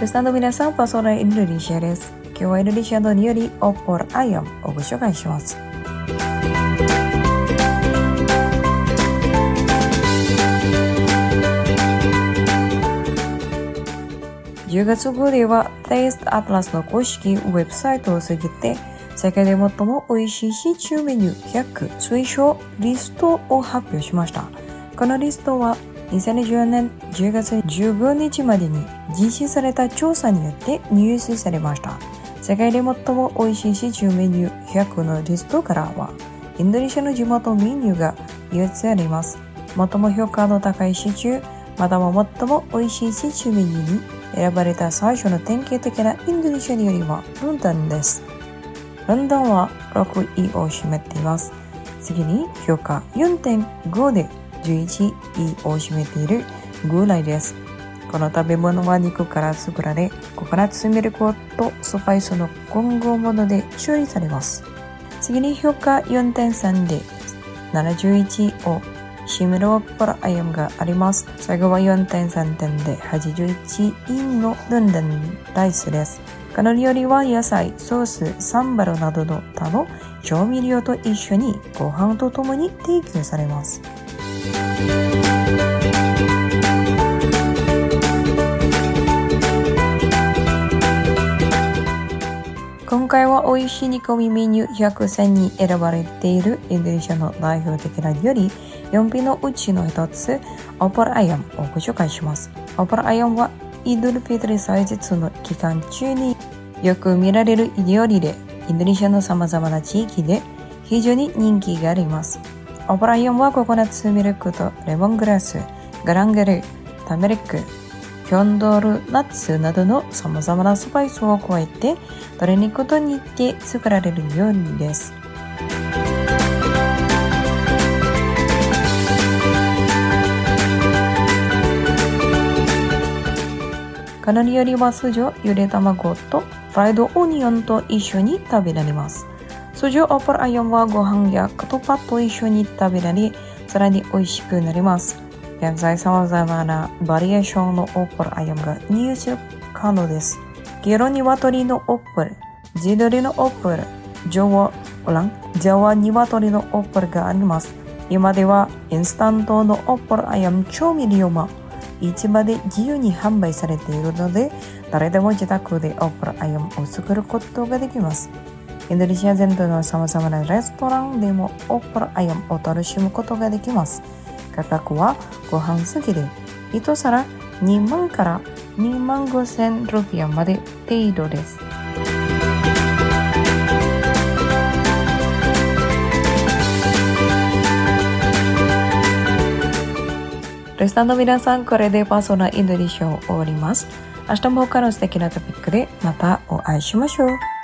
レスタンド皆さん、パーソナルインドネシアです。今日はインドネシアの料理オポルアヤムをご紹介します。10月号ではテイストアトラスの公式ウェブサイトを過ぎて世界で最も美味しいシチューメニュー100推奨リストを発表しました。このリストは2014年10月15日までに実施された調査によって入手されました。世界で最も美味しいシチューメニュー100のリストからはインドネシアの地元メニューが4つあります。最も評価の高いシチュー、または最も美味しいシチューメニューに選ばれた最初の典型的なインドネシア料理はロンドンです。ロンドンは6位を占めています。次に評価 4.5 で11位を占めているグーライです。この食べ物は肉から作られ、ココナッツミルクとスパイスの混合物で調理されます。次に評価 4.3 で71位を占めるオポルアヤムがあります。最後は 4.3 点で81位のロンドンライスです。この料理は野菜、ソース、サンバルなどの他の調味料と一緒にご飯とともに提供されます。今回は美味しい煮込みメニュー100選に選ばれているインドネシアの代表的な料理4品のうちの一つ、オポルアヤムをご紹介します。オポルアヤムはイドゥルフィトル祭日の期間中によく見られる料理で、インドネシアの様々な地域で非常に人気があります。オポルアヤムはココナッツミルクとレモングラス、ガランゲル、タメリック、キョンドールナッツなどの様々なスパイスを加えて鶏肉と煮て作られる料理です。この料理は通常ゆで卵とフライドオニオンと一緒に食べられます。通常オポルアヤムはご飯やカトパと一緒に食べられ、さらに美味しくなります。現在様々なバリエーションのオポルアヤムが入手可能です。ゲロニワトリのオポル、地鶏のオポル、ジャワニワトリのオポルがあります。今ではインスタントのオポルアヤム調味料も市場で自由に販売されているので、誰でも自宅でオポルアヤムを作ることができます。インドネシア全土の様々なレストランでもオポルアヤムを楽しむことができます。価格はご飯好きで1皿2万から2万5,000ルピアまで程度です。レスタンの皆さん、これでパーソナルインドネシアを終わります。明日も他の素敵なトピックでまたお会いしましょう。